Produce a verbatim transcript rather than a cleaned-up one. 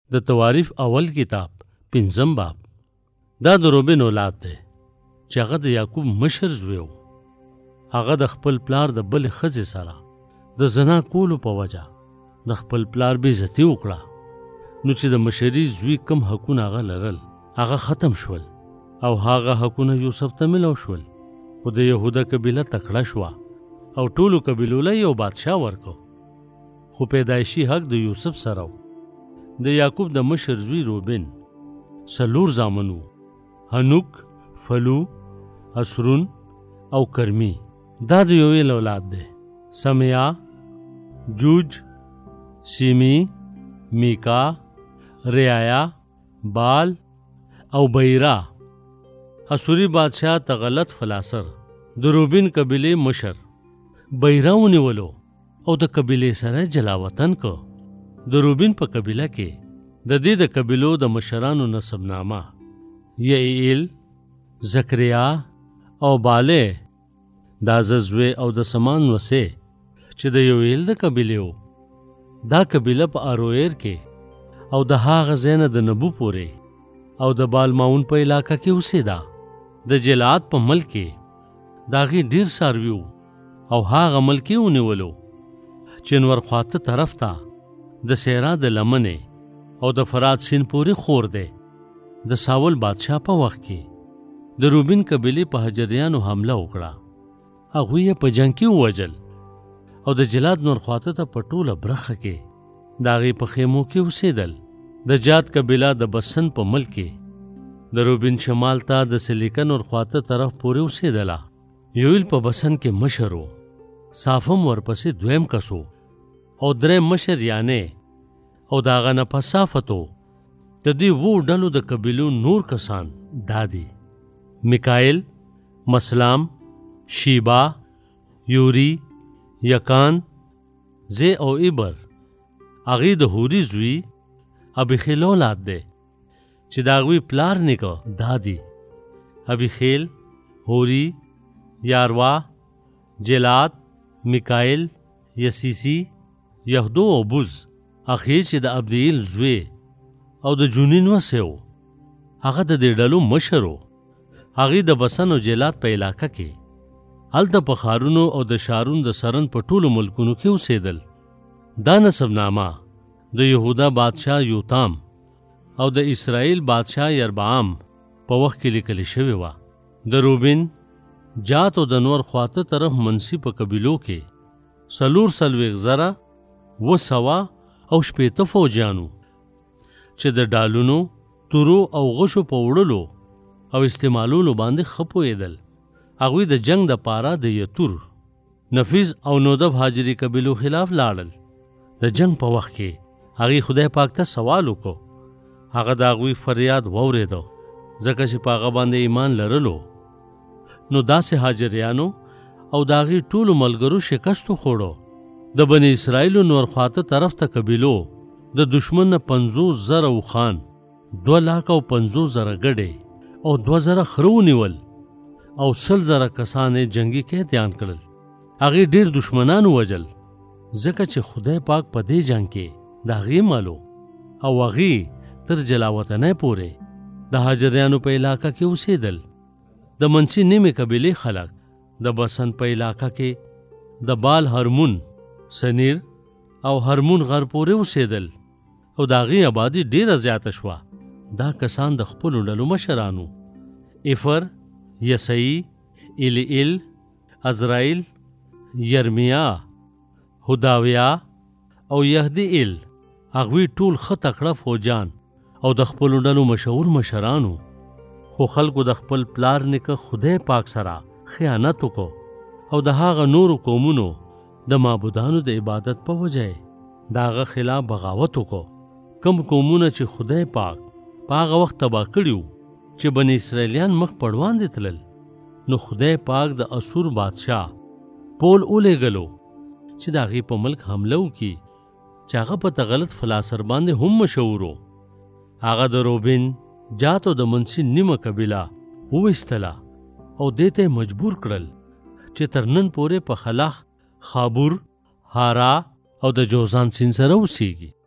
د تواریف اول کتاب پنځم باب. دا د روبین اولاد دی چې هغه د یعقوب مشر زوی و. هغه د خپل پلار د بلې ښځې سره د زنا کولو په وجه د خپل پلار بې عزتي وکړه. نو چې د مشري زوی کم حقونه هغه لرل هغه ختم شول او هغه حقونه یوسف ته ملو شول. خو د یهودا قبیله تکړه شوه او ټولو قبیلو له یو بادشاه ورکو. خو پیدایشي حق د یوسف سره و. د یعقوب د مشر زوی روبین څلور زامن وو: هنوک، فلو، اسرون او کرمی. دا د یویل اولاد دی: سمیا، جوج، سیمی، میکا، ریایا، بال او بیرا. اسوری بادشاہ تغلط فلاسر د روبین قبیله مشر بیرا ونیولو او د قبیله سره جلاوطن کو. د روبین په قبیله کې د دې د قبیلو د مشرانو نسب نامه یعیل، زکریا او باله دا زوی او د سمان وسه چې د یویل د قبیله و. دا قبیله په ارویر کې او د هغه زینه د نبو پورې او د بالماون په علاقه کې اوسېده. د جلاد په ملک کې داغي ډیر ساروي او هغه ملک یې ونیولو چې نور خواته طرف ته د سیرا د لمنې او د فرات سین پورې خور دی. د ساول بادشاہ په وخت کې د روبین قبیلې په حجریانو حمله وکړه. هغوی یې په جنګ کې ووژل او د جلاد نور خواته ته په ټوله برخه کې د هغې په خیمو کې اوسېدل. د جاد قبیله د بسن په ملک کې د روبین شمال ته د سلیکه نور خواته طرف پورې اوسېدله. یویل په بسن کې مشر و. صافم ورپسې دویم کس و او درې مشر یانې او د هغه نه په صافتو د دې وو ډلو د قبیلو نور کسان دادي: میکایل، مسلام، شیبا، یوری، یکان، زی او ایبر. هغې د هوري زوی ابیخیل اولاد دی چې د هغوی پلار نیکه دادي: ابیخیل، هوري، یاروا، جلاد، میکایل، یسیسی، یهدو او بوز. اخیر چې د عبدیل زوی او د جونین وسه و. هغه د دې ډلو مشر و. هغې د بسن او جلاد په علاقه کې هلته په ښارونو او د شارون د سرن په ټولو ملکونو کې اوسېدل. دا نسب نامه د یهودا بادشاه یوتام او د اسرائیل بادشاه یربعام په وخت کې لیکل شوې وه. د روبین، جات او د نور خواته طرف منسی په قبیلو کې څلور څلوېښت زره و سوه او شپېته فوجیانو چې د ډالونو، تورو او غشو په وړلو او استعمالولو باندې ښه پوهېدل. هغوی د جنگ د پاره د یتور، نفیز او نودب هاجري قبیلو خلاف لاړل. د جنگ په وخت کې هغې خدای پاک ته سوال وکړو. هغه د هغوی فریاد واورېده ځکه چې په هغه باندې ایمان لرلو. نو داسې هاجریانو او د هغې ټولو ملګرو شکست وخوړو. د بني اسرائیلو نور خواته طرف ته قبیلو د دشمن نه پنځوس زره اوښان، دوه لاکه او پنځوس زره ګډې او دوه زره خره ونیول او سل زره کسان یې جنګي قیدیان کړل. هغې ډېر دشمنان ووژل ځکه چې خدای پاک په دې جنګ کې د هغې مالو او هغې تر جلاوطنۍ پورې د هاجریانو په علاقه کې اوسېدل. د منسي نیمې قبیلې خلک د بسن په علاقه کې د بال هرمون، سنیر او هرمون غر پورې اوسېدل او د هغې آبادي ډېره زیاته شوه. دا کسان د خپلو ډلو مشرانو: افر، یسعی، الیئل، عزرائیل، یرمیا، هداویا او یهدیئیل. هغوی ټول ښه تکړه فوجان او د خپلو ډلو مشهور مشرانو. خو خلکو د خپل پلار نیکه خدای پاک سره خیانت وکړو او د هغه نورو قومونو د معبودانو د عبادت په وجه د هغه خلاف بغاوت وکړو. کم قومونه چې خدای پاک په هغه وخت تباه کړي وو چې بني اسرائیلیان مخ په وړاندې تلل، نو خدای پاک د اسور بادشاه پول ولېږلو چې د هغې په ملک حمله وکړي چې هغه په تغلط فلاسر باندې هم مشهور و. هغه د روبین، جات او د منسي نیمه قبیله وویستله او دې ته مجبور کړل چې تر نن پورې په خلاخ، خابور، هارا او د جوزان سیند سره اوسېږي.